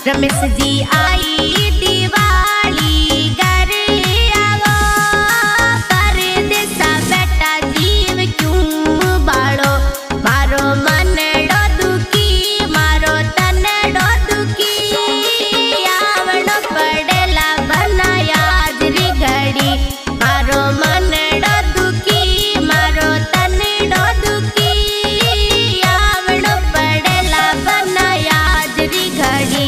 रमेश जी आई दिवाली घर आवो परदेसा बेटा जीव क्यों बाड़ो मारो मन डो दुखी मारो तन डो दुखी आवड़ो पड़ेला बनाया जरी घड़ी मारो मन डो दुखी मारो तन डो दुखी आवड़ो पड़ेला बनाया जरी घड़ी।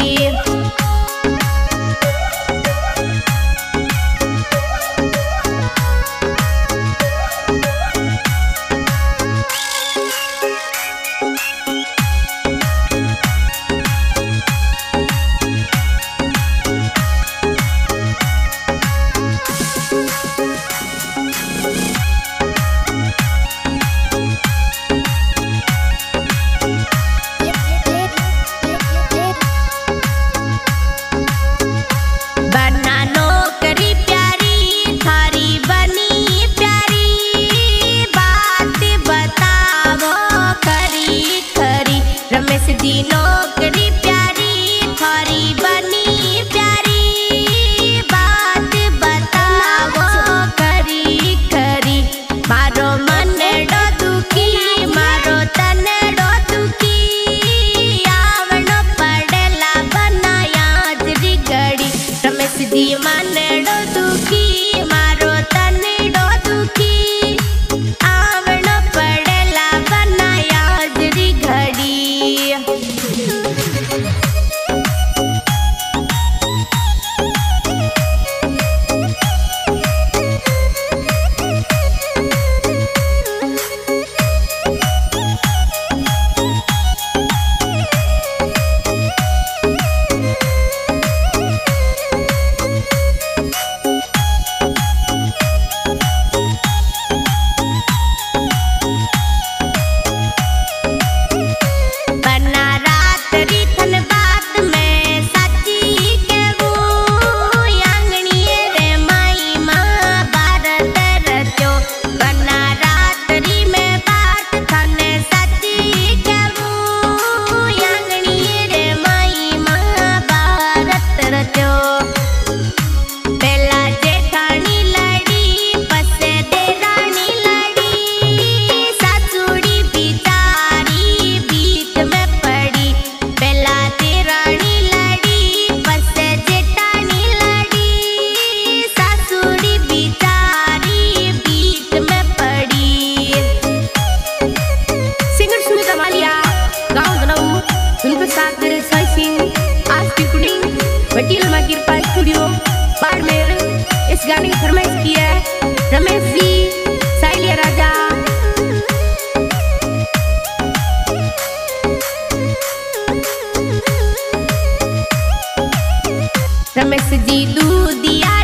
नौकरी प्यारी थारी बनी प्यारी बात बताओ करी करी मारो मन डो दुखी मारो तन डो दुखी आवड़ो पड़ेला बनाया जरी घड़ी रमेश जी मन डो दुखी मारो तन डो दुखी आवड़ो पड़ेला बनाया जरी घड़ी। वकील मागिर पाल स्टूडियो बाड़मेर इस गाने की फरमाइश की है रमेश जी साइलिया राजा। रमेश जी दूधिया